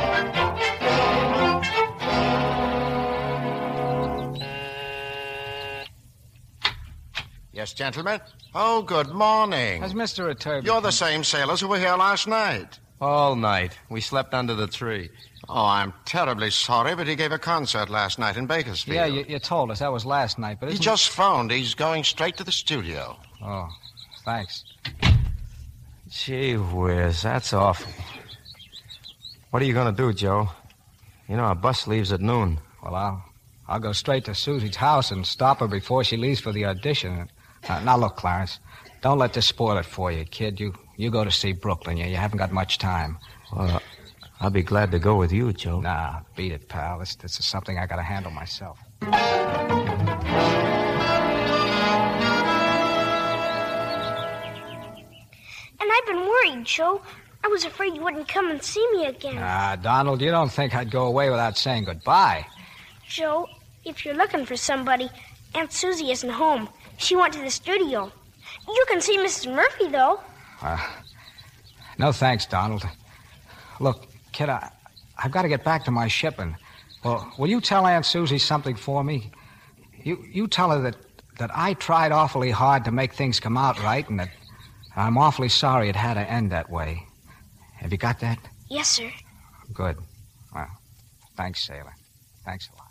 Yes, gentlemen. Oh, good morning. How's Mister Turby? You're the same sailors who were here last night. All night. We slept under the tree. Oh, I'm terribly sorry, but he gave a concert last night in Bakersfield. Yeah, you, you told us. That was last night, but He isn't... just phoned. He's going straight to the studio. Oh, thanks. Gee whiz, that's awful. What are you going to do, Joe? You know, our bus leaves at noon. Well, I'll, I'll go straight to Susie's house and stop her before she leaves for the audition. Uh, now, look, Clarence, don't let this spoil it for you, kid. You you go to see Brooklyn. You, you haven't got much time. Well, I'll be glad to go with you, Joe. Nah, beat it, pal. This, this is something I got to handle myself. And I've been worried, Joe. I was afraid you wouldn't come and see me again. Ah, Donald, you don't think I'd go away without saying goodbye. Joe, if you're looking for somebody, Aunt Susie isn't home. She went to the studio. You can see Missus Murphy, though. Uh, no thanks, Donald. Look, kid, I, I've got to get back to my shipping. Well, will you tell Aunt Susie something for me? You you tell her that, that I tried awfully hard to make things come out right, and that I'm awfully sorry it had to end that way. Have you got that? Yes, sir. Good. Well, thanks, Sailor. Thanks a lot.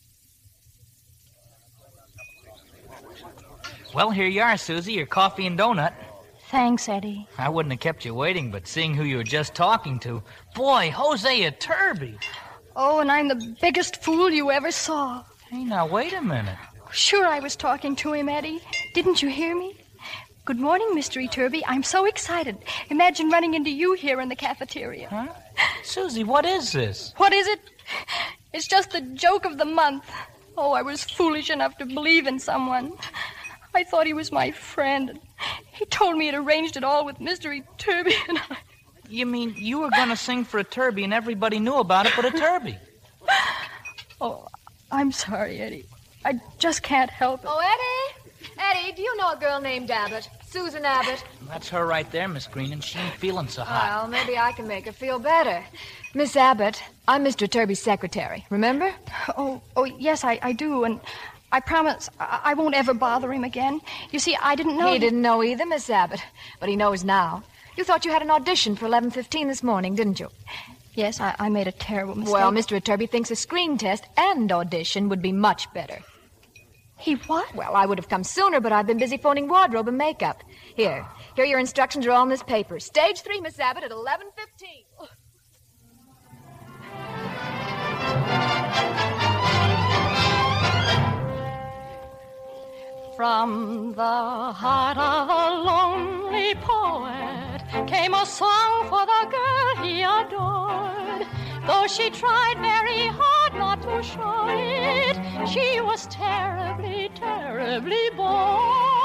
Well, here you are, Susie, your coffee and donut. Thanks, Eddie. I wouldn't have kept you waiting, but seeing who you were just talking to. Boy, Hosea Turby. Oh, and I'm the biggest fool you ever saw. Hey, now, wait a minute. Sure I was talking to him, Eddie. Didn't you hear me? Good morning, Mister Turby. I'm so excited. Imagine running into you here in the cafeteria. Huh? Susie, what is this? What is it? It's just the joke of the month. Oh, I was foolish enough to believe in someone. I thought he was my friend. He told me he'd arranged it all with Mister Turby, and I... You mean you were going to sing for a Turby and everybody knew about it but a Turby? Oh, I'm sorry, Eddie. I just can't help it. Oh, Eddie! Eddie, do you know a girl named Abbott? Susan Abbott. That's her right there, Miss Green, and she ain't feeling so hot. Well, maybe I can make her feel better. Miss Abbott, I'm Mister Turby's secretary, remember? Oh, oh yes, I, I do, and I promise I, I won't ever bother him again. You see, I didn't know... He didn't know either, Miss Abbott, but he knows now. You thought you had an audition for eleven fifteen this morning, didn't you? Yes, I, I made a terrible mistake. Well, Mister Turby thinks a screen test and audition would be much better. He what? Well, I would have come sooner, but I've been busy phoning wardrobe and makeup. Here, here your instructions are all in this paper. Stage three, Miss Abbott, at eleven fifteen. From the heart of a lonely poet came a song for the girl he adored. Though she tried very hard not to show it, night. She was terribly, terribly bored.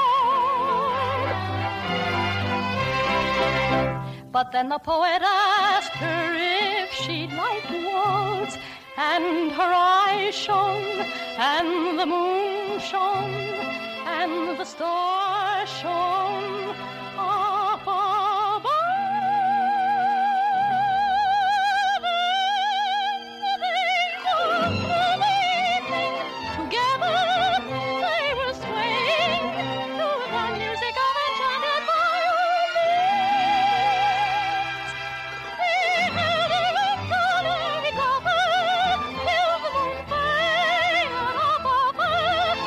But then the poet asked her if she'd like to waltz, and her eyes shone, and the moon shone, and the stars shone up above. And they moved through the evening. Together they were swaying to the music of enchanted violins. They held her up on a cover till the moon faded above her.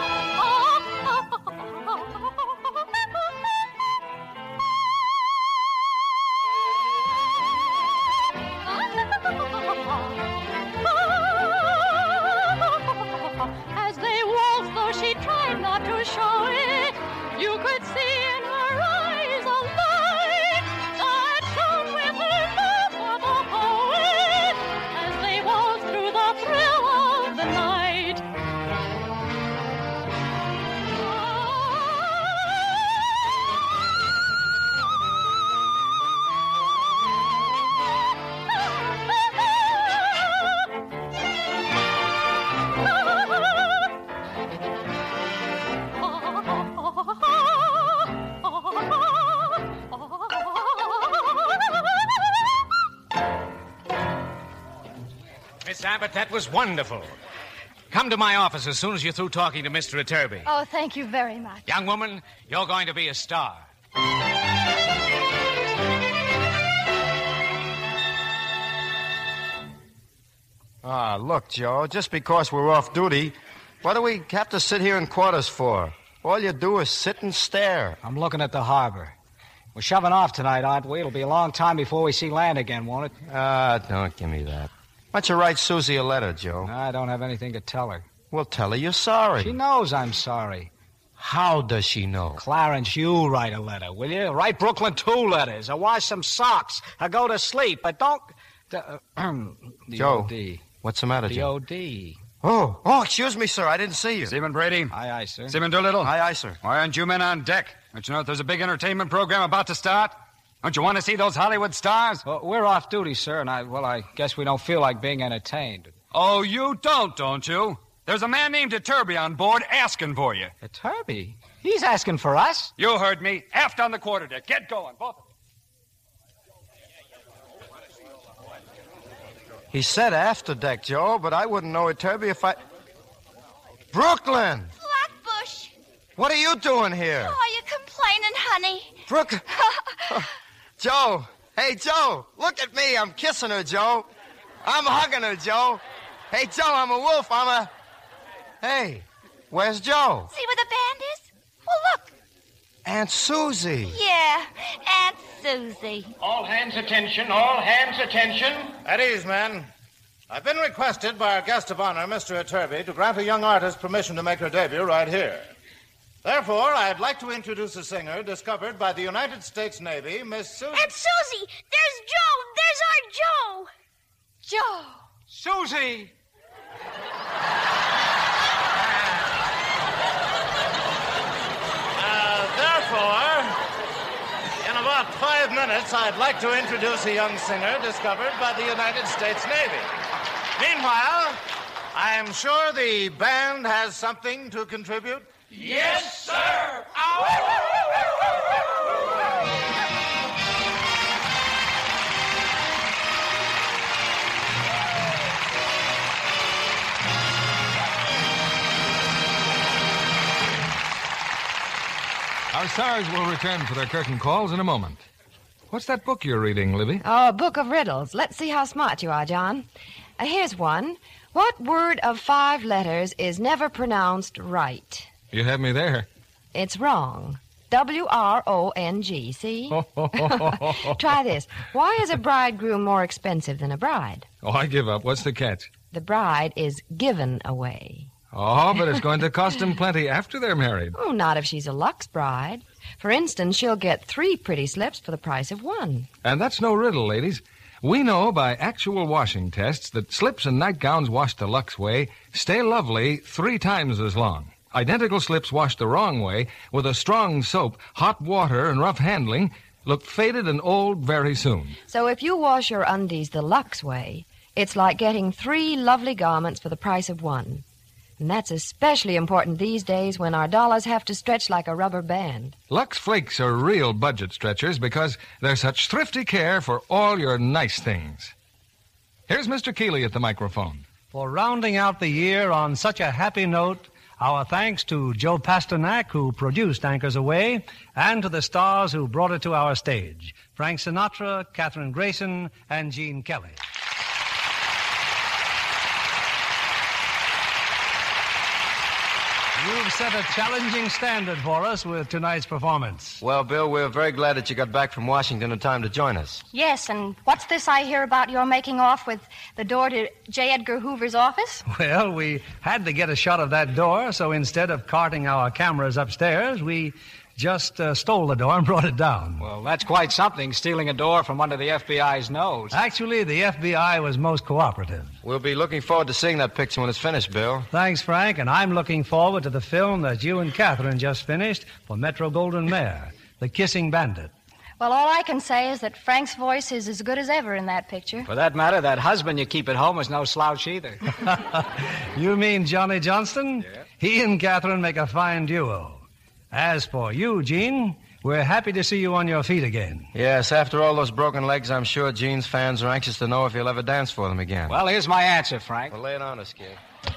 As they waltzed, though she tried not to show it, you could see in her eyes a light that shone with her love for the poet as they waltzed through the thrill of the night. Miss Abbott, that was wonderful. Come to my office as soon as you're through talking to Mister Iturbe. Oh, thank you very much. Young woman, you're going to be a star. Ah, look, Joe, just because we're off duty, what do we have to sit here in quarters for? All you do is sit and stare. I'm looking at the harbor. We're shoving off tonight, aren't we? It'll be a long time before we see land again, won't it? Ah, don't give me that. Why don't you write Susie a letter, Joe? I don't have anything to tell her. Well, tell her you're sorry. She knows I'm sorry. How does she know? Clarence, you write a letter, will you? Write Brooklyn two letters, or wash some socks, or go to sleep, but don't... Uh, the Joe, O D. What's the matter, The Joe? O D. Oh, oh, excuse me, sir. I didn't see you. Seaman Brady. Aye, aye, sir. Seaman Doolittle. Aye, aye, sir. Why aren't you men on deck? Don't you know that there's a big entertainment program about to start? Don't you want to see those Hollywood stars? Well, we're off duty, sir, and I, well, I guess we don't feel like being entertained. Oh, you don't, don't you? There's a man named Iturbe on board asking for you. Iturbe? He's asking for us? You heard me. Aft on the quarterdeck. Get going, both of you. He said after deck, Joe, but I wouldn't know Iturbe if I... Brooklyn! Flatbush. What are you doing here? Oh, are you complaining, honey? Brooklyn... Joe! Hey, Joe! Look at me! I'm kissing her, Joe! I'm hugging her, Joe! Hey, Joe, I'm a wolf. I'm a... Hey, where's Joe? See where the band is? Well, look. Aunt Susie. Yeah, Aunt Susie. All hands attention, all hands attention. At ease, men. I've been requested by our guest of honor, Mister Iturbe, to grant a young artist permission to make her debut right here. Therefore, I'd like to introduce a singer discovered by the United States Navy, Miss Susie... Aunt Susie! There's Joe! There's our Joe! Joe! Susie! Uh, therefore, in about five minutes, I'd like to introduce a young singer discovered by the United States Navy. Meanwhile, I'm sure the band has something to contribute. Yes, sir! Our stars will return for their curtain calls in a moment. What's that book you're reading, Libby? Oh, a book of riddles. Let's see how smart you are, John. Uh, here's one. What word of five letters is never pronounced right? You have me there. It's wrong. W R O N G, see? Try this. Why is a bridegroom more expensive than a bride? Oh, I give up. What's the catch? The bride is given away. Oh, but it's going to cost them plenty after they're married. Oh, not if she's a Lux bride. For instance, she'll get three pretty slips for the price of one. And that's no riddle, ladies. We know by actual washing tests that slips and nightgowns washed the Lux way stay lovely three times as long. Identical slips washed the wrong way with a strong soap, hot water, and rough handling look faded and old very soon. So if you wash your undies the Lux way, it's like getting three lovely garments for the price of one. And that's especially important these days when our dollars have to stretch like a rubber band. Lux Flakes are real budget stretchers because they're such thrifty care for all your nice things. Here's Mister Keeley at the microphone. For rounding out the year on such a happy note, our thanks to Joe Pasternak, who produced Anchors Away, and to the stars who brought it to our stage, Frank Sinatra, Katherine Grayson, and Gene Kelly. You've set a challenging standard for us with tonight's performance. Well, Bill, we're very glad that you got back from Washington in time to join us. Yes, and what's this I hear about your making off with the door to J. Edgar Hoover's office? Well, we had to get a shot of that door, so instead of carting our cameras upstairs, we just uh, stole the door and brought it down. Well, that's quite something, stealing a door from under the F B I's nose. Actually, the F B I was most cooperative. We'll be looking forward to seeing that picture when it's finished, Bill. Thanks, Frank, and I'm looking forward to the film that you and Catherine just finished for Metro-Goldwyn-Mayer, The Kissing Bandit. Well, all I can say is that Frank's voice is as good as ever in that picture. For that matter, that husband you keep at home is no slouch either. You mean Johnny Johnston? Yeah. He and Catherine make a fine duo. As for you, Gene, we're happy to see you on your feet again. Yes, after all those broken legs, I'm sure Gene's fans are anxious to know if he'll ever dance for them again. Well, here's my answer, Frank. Well, lay it on us, kid.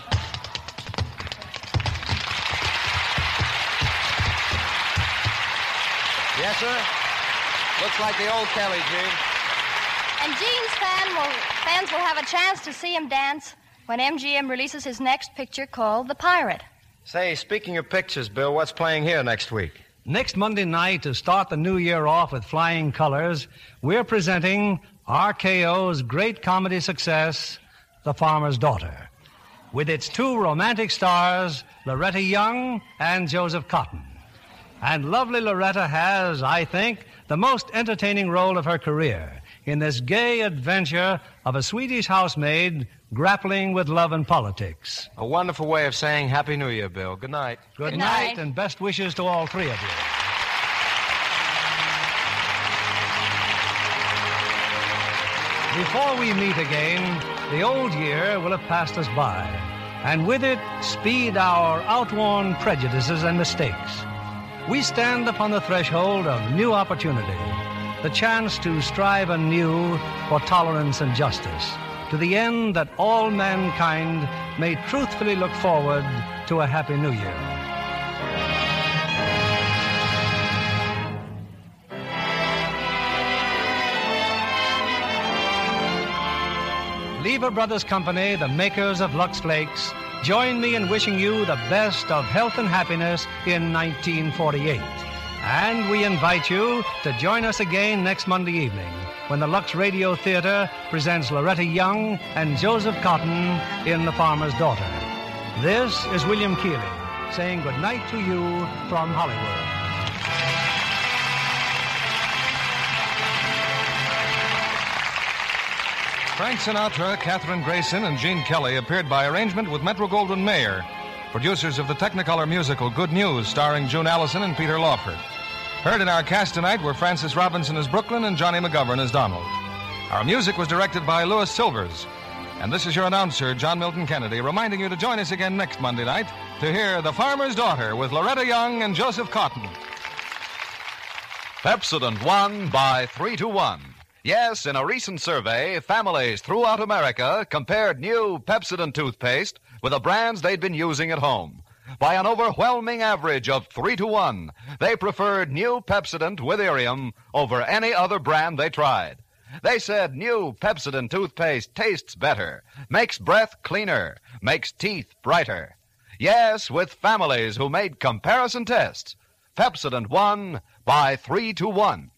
Yes, sir? Looks like the old Kelly, Gene. And Gene's fan will, fans will have a chance to see him dance when M G M releases his next picture called The Pirate. Say, speaking of pictures, Bill, what's playing here next week? Next Monday night, to start the new year off with flying colors, we're presenting R K O's great comedy success, The Farmer's Daughter, with its two romantic stars, Loretta Young and Joseph Cotton. And lovely Loretta has, I think, the most entertaining role of her career in this gay adventure of a Swedish housemaid grappling with love and politics. A wonderful way of saying Happy New Year, Bill. Good night. Good, Good night, night, and best wishes to all three of you. Before we meet again, the old year will have passed us by, and with it speed our outworn prejudices and mistakes. We stand upon the threshold of new opportunity, the chance to strive anew for tolerance and justice, to the end that all mankind may truthfully look forward to a happy new year. Lever Brothers Company, the makers of Lux Flakes, join me in wishing you the best of health and happiness in nineteen forty-eight. And we invite you to join us again next Monday evening when the Lux Radio Theater presents Loretta Young and Joseph Cotton in The Farmer's Daughter. This is William Keeley saying good night to you from Hollywood. Frank Sinatra, Katherine Grayson, and Gene Kelly appeared by arrangement with Metro-Goldwyn-Mayer, producers of the Technicolor musical Good News, starring June Allison and Peter Lawford. Heard in our cast tonight were Francis Robinson as Brooklyn and Johnny McGovern as Donald. Our music was directed by Louis Silvers. And this is your announcer, John Milton Kennedy, reminding you to join us again next Monday night to hear The Farmer's Daughter with Loretta Young and Joseph Cotton. Pepsodent won by three to one. Yes, in a recent survey, families throughout America compared new Pepsodent toothpaste with the brands they'd been using at home. By an overwhelming average of three to one, they preferred new Pepsodent with Irium over any other brand they tried. They said new Pepsodent toothpaste tastes better, makes breath cleaner, makes teeth brighter. Yes, with families who made comparison tests, Pepsodent won by three to one.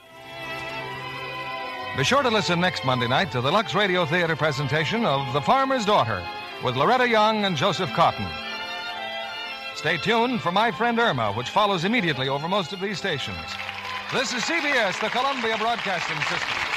Be sure to listen next Monday night to the Lux Radio Theater presentation of The Farmer's Daughter with Loretta Young and Joseph Cotton. Stay tuned for My Friend Irma, which follows immediately over most of these stations. This is C B S, the Columbia Broadcasting System.